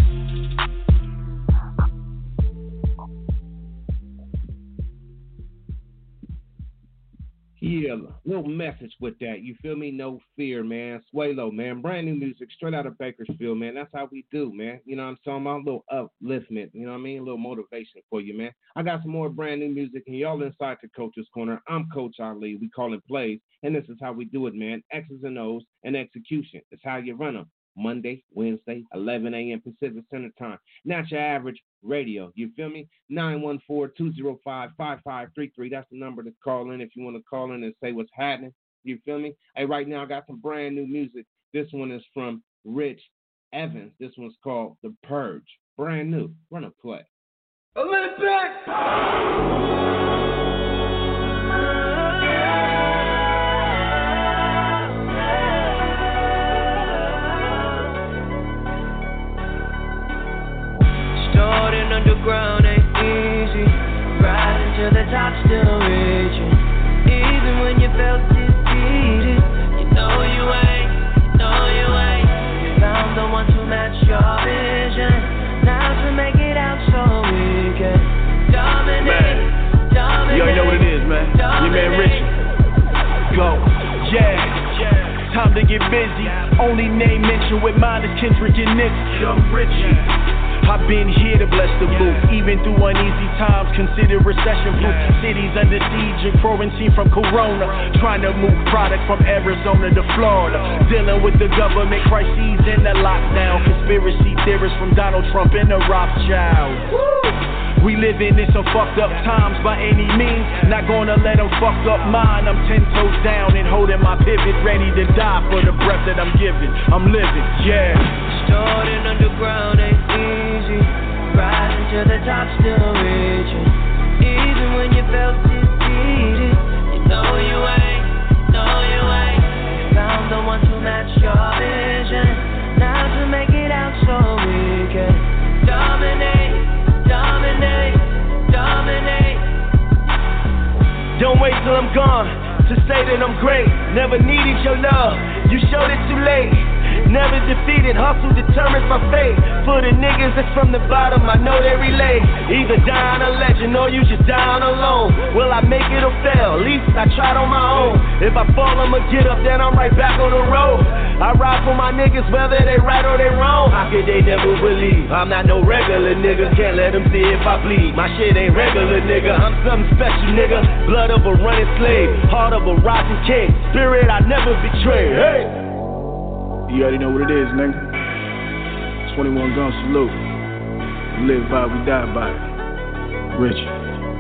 Yeah, little message with that. You feel me? No fear, man. Swalo, man. Brand new music straight out of Bakersfield, man. That's how we do, man. You know what I'm talking about? A little upliftment, you know what I mean? A little motivation for you, man. I got some more brand new music, and y'all inside the Coach's Corner. I'm Coach Ali. We call it plays, and this is how we do it, man. X's and O's and execution. It's how you run them. Monday, Wednesday, eleven a.m. Pacific Standard Time. Not your average radio. You feel me? nine one four, two oh five, five five three three. That's the number to call in if you want to call in and say what's happening. You feel me? Hey, right now I got some brand new music. This one is from Rich Evans. This one's called The Purge. Brand new. Run a play. Olympic! Starting underground ain't easy. Rising to the top, still reaching. Even when you felt defeated, you know you ain't, you know you ain't. You found the one to match your vision. Now to make it out so we can dominate, man. Dominate. You already know what it is, man. Your man Richie. Go. Yeah. Time to get busy. Only name mentioned with mine is Kendrick and Nick. Young Richie. I've been here to bless the booth, even through uneasy times, consider recession proof. Cities under siege and quarantine from Corona, trying to move product from Arizona to Florida, dealing with the government crises and the lockdown, conspiracy theorists from Donald Trump and the Rothschilds. We living in some fucked up times by any means, not gonna let them fuck up mine. I'm ten toes down and holding my pivot, ready to die for the breath that I'm giving. I'm living, yeah. Starting underground ain't easy. Rising to the top, still reaching. Even when you felt defeated, you know you ain't, know you ain't. You found the one to match your vision. Now to make it out so we can dominate, dominate, dominate. Don't wait till I'm gone to say that I'm great. Never needed your love, you showed it too late. Never defeated, hustle determines my fate. For the niggas that's from the bottom, I know they relate. Either die on a legend or you just die on alone. Will I make it or fail? At least I tried on my own. If I fall, I'ma get up, then I'm right back on the road. I ride for my niggas, whether they right or they wrong. How could they never believe? I'm not no regular nigga, can't let them see if I bleed. My shit ain't regular nigga, I'm something special nigga. Blood of a running slave, heart of a rising king. Spirit I never betray, hey! You already know what it is, nigga. twenty-one gun salute. We live by it, we die by it. Rich.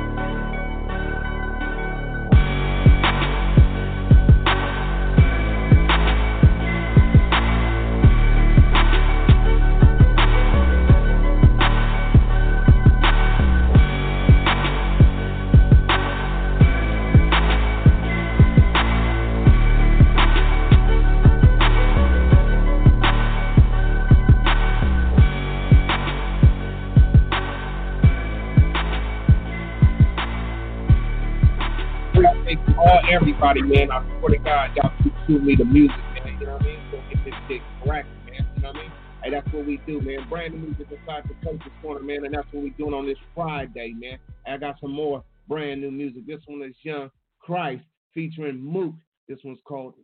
Everybody, man, I swear to God, y'all keep shooting me the music, man. You know what I mean? So get this shit correct, man. You know what I mean? Hey, that's what we do, man. Brand new music inside the Coach's Corner, man, and that's what we doing on this Friday, man. I got some more brand new music. This one is Young Christ featuring Mook. This one's called White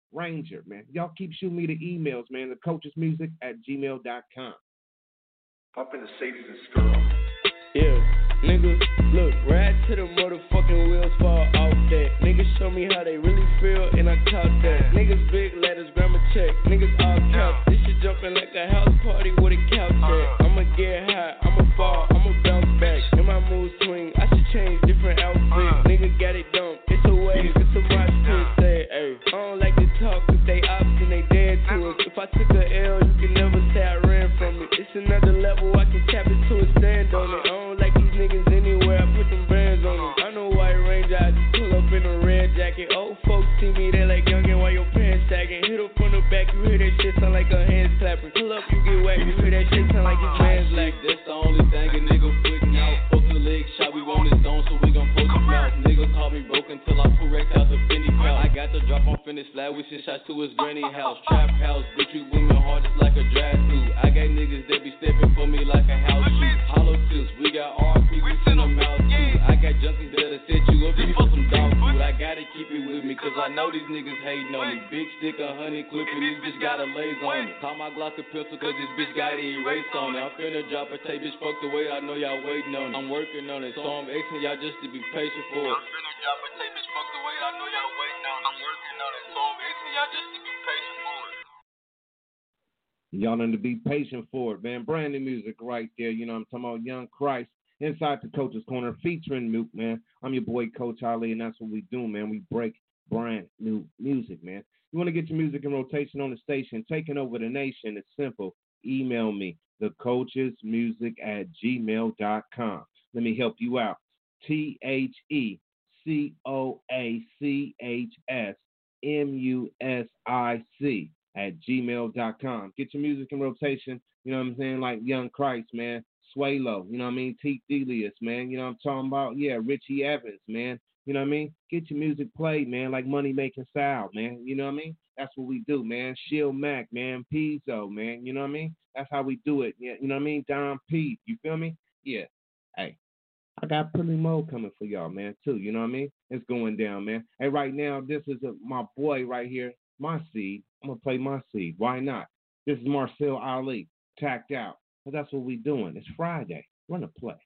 Ranger, man. Y'all keep shooting me the emails, man. The coaches music at gmail dot com. Up in the Sadie's and Skirl. Yeah, nigga, look, ride to the motherfucking wheels fall off that. Niggas show me how they really feel, and I caught that. Niggas big letters, grandma check. Niggas all caps. This shit jumping like a house party with a couch at. I'ma get high, I'ma fall, I'ma bounce back. In my mood swing, I should change different outfits. Nigga got it done, it's a wave, it's a mosh pit. Say, hey, I don't like to talk, if they ops and they dead to us. If I took a L, you can never say I ran from it. It's another level, I can tap into a stand on it. I don't like these niggas anywhere, I put them brands on them. I know White Ranger, I just pull up in a red jacket. Old folks see me, they like youngin' while your pants sagging. Hit up from the back, you hear that shit sound like a hands clapping. Pull up, you get whacked, you hear that shit sound like his man's like. That's the only thing a nigga putting out. Fuck the leg shot, we want his zone, so we gon' post him out. Niggas call me broken till I pull wrecked out the Fendi pouch. I got the drop on finish flat, we send shots to his granny house. Trap house, bitch, we women hard just like a drive through. I got niggas that be stepping for me like a house shoe. Hollow tips, we got R P, we send them out too. I got junkies that'll set you up just for some dog food. I gotta keep it with me, cause I know these niggas hating on me. Big stick, a honey clip, and this bitch got a laser on it. Call my Glock a pistol, cause this bitch got a erase on it. I'm finna drop a tape, bitch, fuck the way I know y'all waiting on it. I'm working on it, so I'm asking y'all just to be patient for it. I'm finna drop a tape, bitch, fuck the way I know y'all waiting on it. I'm working on it, so I'm asking y'all just to be patient for it. Y'all need to be patient for it, man. Brand new music right there. You know what I'm talking about? Young Christ inside the Coach's Corner featuring Mook, man. I'm your boy, Coach Ali, and that's what we do, man. We break brand new music, man. You want to get your music in rotation on the station, taking over the nation? It's simple. Email me, thecoachesmusic at gmail dot com. Let me help you out. T H E C O A C H S M U S I C at gmail dot com. Get your music in rotation, you know what I'm saying, like Young Christ, man, Swalo, you know what I mean, T. Delius, man, you know what I'm talking about, yeah, Richie Evans, man, you know what I mean, get your music played, man, like Money Making Style, man, you know what I mean, that's what we do, man, Shield Mac, man, Pizzo, man, you know what I mean, that's how we do it, yeah, you know what I mean, Don P, you feel me, yeah, hey, I got Pretty Mo coming for y'all, man, too, you know what I mean, it's going down, man, hey, right now, this is a, my boy right here, my seed. I'm going to play my seed. Why not? This is Marcel Ali, tacked out. But that's what we doing. It's Friday. Run a play.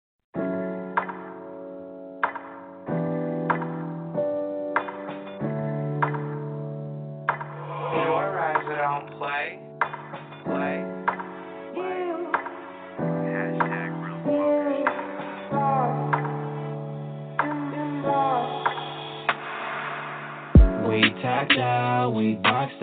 Your rise, I don't play. Play. Hashtag real poker shit. We tacked out, we boxed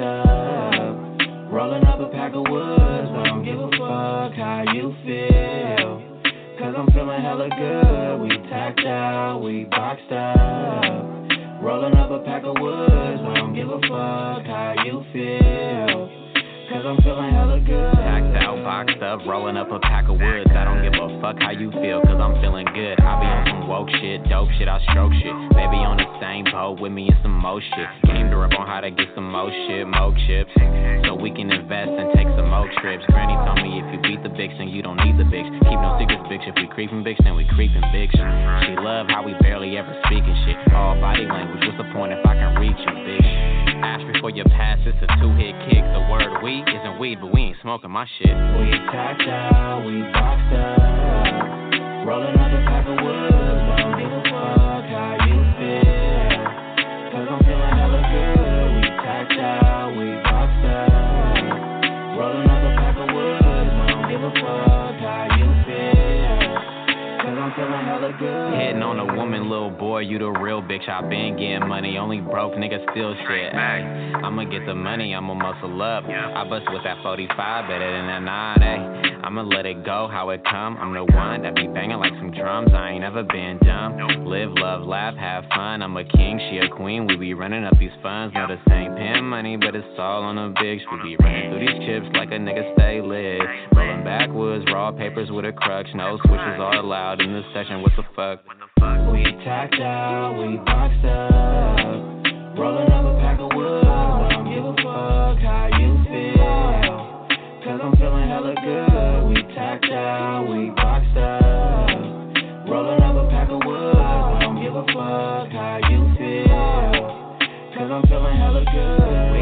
up, rolling up a pack of woods. I don't give a fuck how you feel, cause I'm feeling hella good. We tacked out, we boxed up, rolling up a pack of woods. I don't give a fuck how you feel, cause I'm feeling hella good. Tacked out, boxed up, rolling up a pack of woods. I don't give a fuck how you feel, cause I'm feeling good. I be on some woke shit, dope shit, I stroke shit. Baby on the same boat with me and some more shit. Gamed her up on how to get some more shit, more chips, so we can invest and take some more trips. Granny told me if you beat the bitch, then you don't need the bitch. Keep no secrets, bitch. If we creepin' bitch, then we creepin' bitch. She love how we barely ever speaking shit. All body language, what's the point if I can reach you, bitch? Ask me for your pass, it's a two-hit kick. The word weed isn't weed, but we ain't smoking my shit. We tacked out, we boxed up, rolling up a pack of woods. I don't give a fuck how you feel, cause I'm feeling hella good. We tacked out, we boxed up, rolling up a pack of woods. I don't give a fuck how you feel, cause I'm feeling hella good. Hitting on a woman, little boy, you the real bitch. I been getting money, only broke nigga still shit. Ay, I'ma get the money, I'ma muscle up. I bust with that forty-five, better than that nine, ay. I'ma let it go how it come. I'm the one that be banging like some drums. I ain't never been dumb. Live, love, laugh, have fun. I'm a king, she a queen. We be running up these funds. Know the same pen money, but it's all on the bigs. We be running through these chips like a nigga stay lit. Rolling backwoods, raw papers with a crutch. No switches are allowed in this session. What the fuck? We tacked out, we boxed up, rolling up a pack of woods. I don't give a fuck how you feel, cause I'm feeling hella good. We tacked out, we boxed up, rolling up a pack of woods. I don't give a fuck how you feel, cause I'm feeling hella good.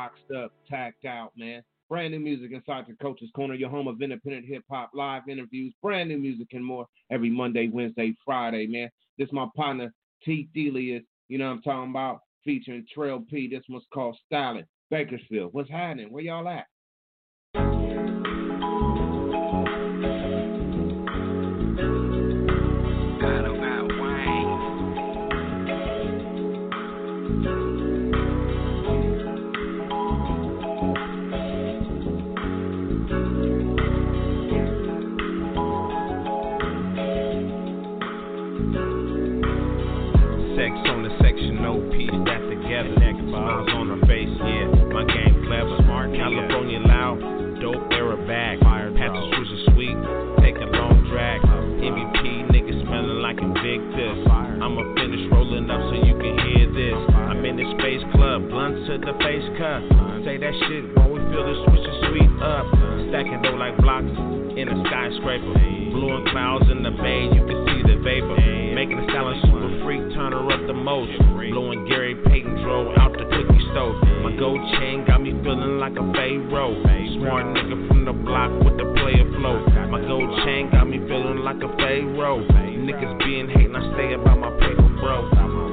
boxed up, tacked out, man. Brand new music inside the Coach's Corner, your home of independent hip-hop, live interviews, brand new music and more every Monday, Wednesday, Friday, man. This is my partner, T. Delius, you know what I'm talking about, featuring Trail P. This one's called Styling, Bakersfield. What's happening? Where y'all at? Smiles on her face, yeah, my game clever. Smart, California loud, dope era bag. Patches was a sweet, take a long drag. M V P niggas smelling like Invictus. I'ma finish rolling up so you can hear this. I'm in the Space Club, blunts to the face cut. Say that shit while we feel the switches sweet up. Stacking dough like blocks in a skyscraper. Blowing clouds in the bay, you can see the vapor. Making a salad super freak, turn her up the most. Blowing Gary Payton drove out the cookie stove. My gold chain got me feeling like a pharaoh. Smart nigga from the block with the player flow. My gold chain got me feeling like a pharaoh. Niggas being hating, I stay about my paper, bro.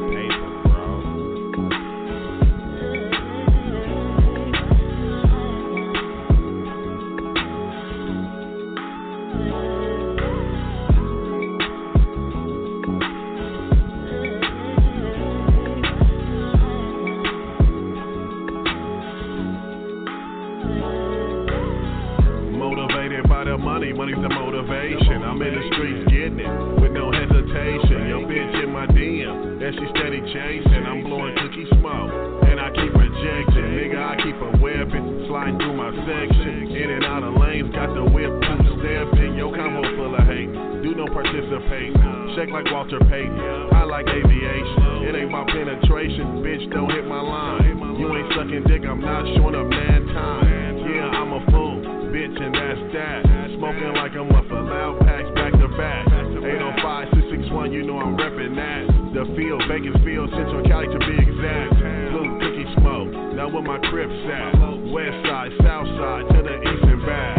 Money's the motivation. I'm in the streets getting it with no hesitation. Yo, bitch in my D M, and she steady chasing. I'm blowing cookie smoke, and I keep rejecting. Nigga, I keep a weapon sliding through my section. In and out of lanes, got the whip two stepping. Yo, combo full of hate. Do no participate. Shake like Walter Payton. I like aviation. It ain't my penetration. Bitch, don't hit my line. You ain't sucking dick. I'm not showing up man time. Yeah, I'm a fool. Bitch, and that's that. Smoking like a muffler, loud packs back to back. eight oh five, six six one, you know I'm reppin' that. The field, Bakersfield, Central Cali to be exact. Blue cookie smoke, now where my Crips at. West side, south side, to the east and back.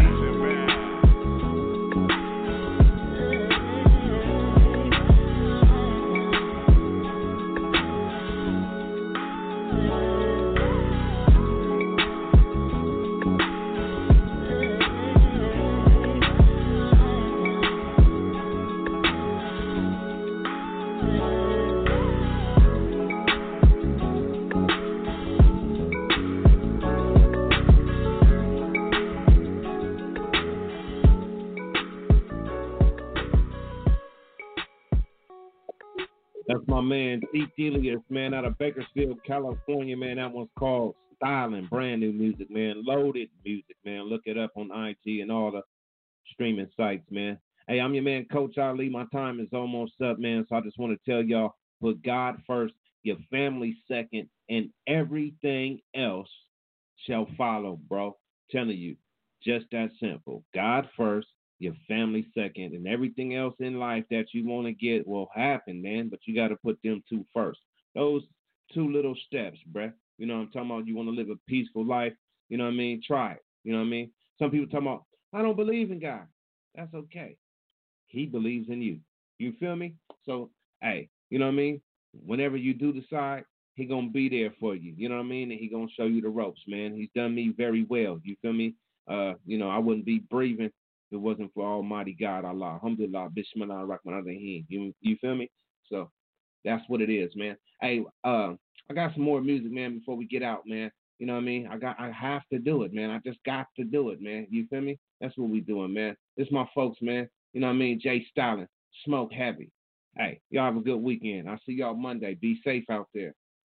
That's my man, T. Delius, man, out of Bakersfield, California, man. That one's called Styling, brand new music, man. Loaded music, man. Look it up on I G and all the streaming sites, man. Hey, I'm your man, Coach Ali. My time is almost up, man, so I just want to tell y'all, put God first, your family second, and everything else shall follow, bro. Telling you, just that simple. God first, your family second, and everything else in life that you want to get will happen, man, but you got to put them two first. Those two little steps, bruh. You know what I'm talking about? You want to live a peaceful life, you know what I mean? Try it, you know what I mean? Some people talking about, I don't believe in God. That's okay. He believes in you. You feel me? So, hey, you know what I mean? Whenever you do decide, he going to be there for you, you know what I mean? And he going to show you the ropes, man. He's done me very well, you feel me? Uh, you know, I wouldn't be breathing if it wasn't for Almighty God, Allah. Alhamdulillah, Bismillah, Rahman Ar-Rahim. You, you feel me? So that's what it is, man. Hey, uh, I got some more music, man, before we get out, man. You know what I mean? I got, I have to do it, man. I just got to do it, man. You feel me? That's what we doing, man. This my folks, man. You know what I mean? Jay Styling, Smoke Heavy. Hey, y'all have a good weekend. I'll see y'all Monday. Be safe out there.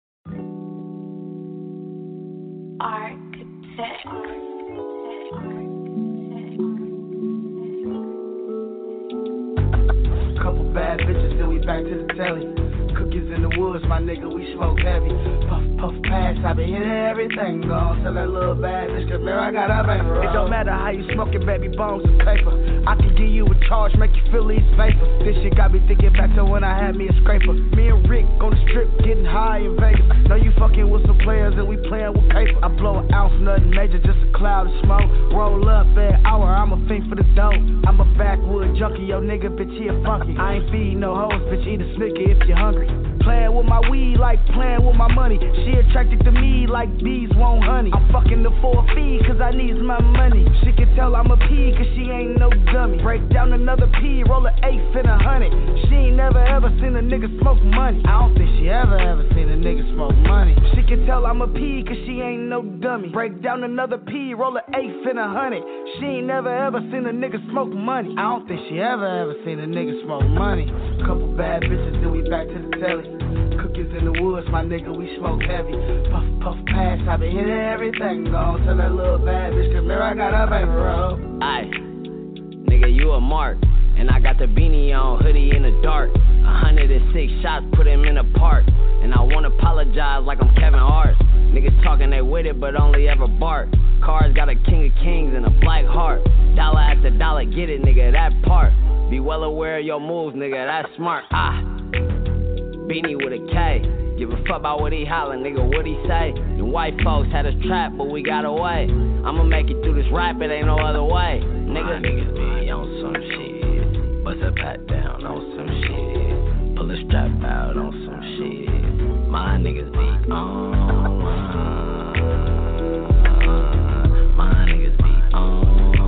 Architect. Couple bad bitches, then we back to the telly. Cookies in the woods, my nigga, we smoke heavy. Puff, puff, pass, I been hitting everything. Gone tell that little bad bitch, cause man, I got a baby roll. It don't matter how you smoking, baby, bones and paper. I can give you a charge, make you feel these vapors. This shit got me thinking back to when I had me a scraper. Me and Rick on the strip, getting high in Vegas. Know you fucking with some players and we playing with paper. I flow an ounce, nothing major, just a cloud of smoke. Roll up every hour, I'm a fiend for the dope. I'm a backwood junkie, yo nigga, bitch, he a funky. I ain't feeding no hoes, bitch, eat a Snicker if you're hungry. Playing with my weed like playing with my money. She attracted to me like bees want honey. I'm fucking the four fee cause I needs my money. She can tell I'm a P cause she ain't no dummy. Break down another P, roll an eighth in a hundred. She ain't never ever seen a nigga smoke money. I don't think she ever ever seen a nigga smoke money. She can tell I'm a P cause she ain't no dummy. Break down another P, roll an eighth in a hundred. She ain't never ever seen a nigga smoke money. I don't think she ever ever seen a nigga smoke money. Couple bad bitches, then we back to the telly. Cookies in the woods, my nigga, we smoke heavy. Puff, puff, pass, I been hitting everything. Gone tell that little bad bitch, come here, I got a baby roll. Aye, nigga, you a mark. And I got the beanie on, hoodie in the dark. A hundred and six shots, put him in a park. And I won't apologize like I'm Kevin Hart. Niggas talking they with it, but only ever bark. Cars got a king of kings and a black heart. Dollar after dollar, get it, nigga, that part. Be well aware of your moves, nigga, that's smart. Ah. Beanie with a K. Give a fuck about what he hollin', nigga, what he say? The white folks had us trapped, but we got away. I'ma make it through this rap, it ain't no other way. Nigga, my niggas be on some shit. Bust a pat down on some shit. Pull a strap out on some shit. My niggas be on one. My niggas be on.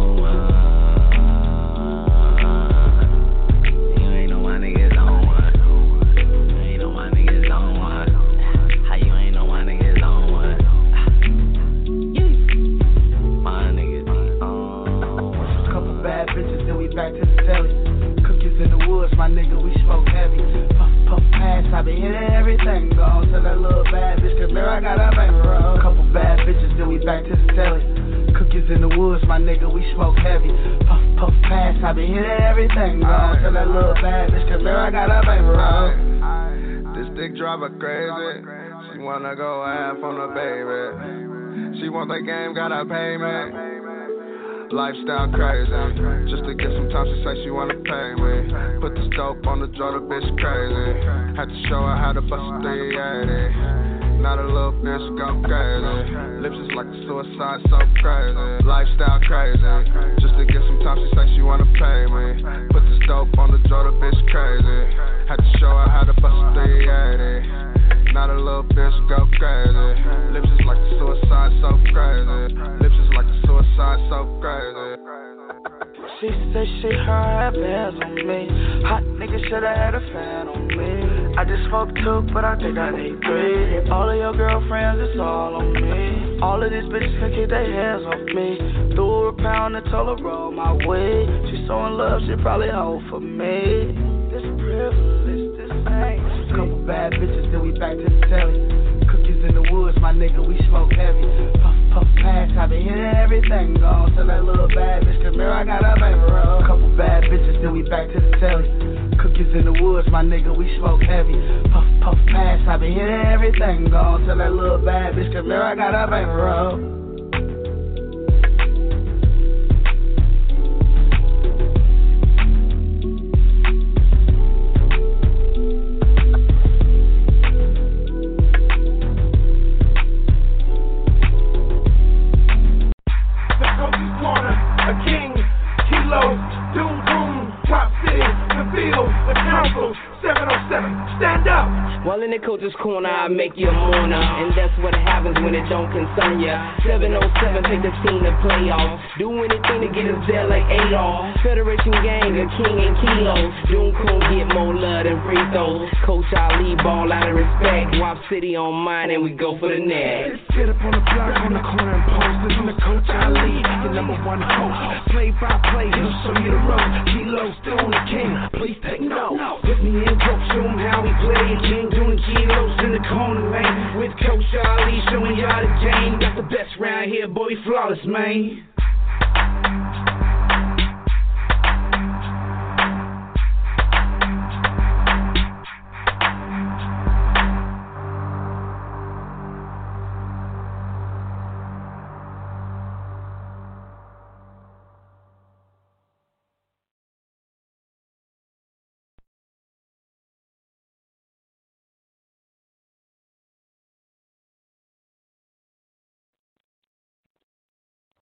Back to the telly. Cookies in the woods, my nigga, we smoke heavy. Puff, puff, pass, I been hitting everything. Gone tell that little bad bitch, come here, I got a baby roll. Couple bad bitches, then we back to the telly. Cookies in the woods, my nigga, we smoke heavy. Puff, puff, pass, I been hitting everything. Gone tell that little bad bitch, come here, I got a baby roll. This dick driver crazy. She wanna go half on the baby. She want the game, gotta pay me. Lifestyle crazy. Just to get some time, she say she wanna pay me. Put the dope on the draw, the bitch crazy. Had to show her how to bust a three eighty. Not a little bitch, go crazy. Lips is like a suicide, so crazy. Lifestyle crazy. Just to get some time, she say she wanna pay me. Put the dope on the draw, the bitch crazy. Had to show her how to bust a three eighty. Not a little bitch, go crazy. Lips is like a suicide, so crazy. Lips is like a suicide, so crazy. She said she heard have bands on me. Hot nigga shoulda had a fan on me. I just smoked two, but I think I need three. All of your girlfriends, it's all on me. All of these bitches can keep their hands off me. Threw her a pound and told her roll my way. She's so in love, she probably hold for me. This privilege, this ain't. Couple bad bitches, then we back to the telly. Cookies in the woods, my nigga, we smoke heavy. Puff, puff, pass, I been hitting everything. Gone tell that little bad bitch, come here, I got a baby roll. Couple bad bitches, then we back to the telly. Cookies in the woods, my nigga, we smoke heavy. Puff, puff, pass, I been hitting everything. Gone tell that little bad bitch, come here, I got a baby roll. Well, in the coach's corner, I make you a mourner. And that's what happens when it don't concern ya. seven oh seven, take the team to playoffs. Do anything to get us there like Adolf. Federation gang, a king and kilos. Doom Coon get more love than free throws. Coach Ali, ball out of respect. Wop City on mine and we go for the net. Get up on the block, on the corner and post. Listen to Coach Ali, the number one host. Play by play, he'll show you the road. Kilos, still on the king, please take note. With me in coach, show him how we play. King doing kilos in the corner lane. With Coach Ali, showing y'all the game. Got the best round here, boy, flawless, man.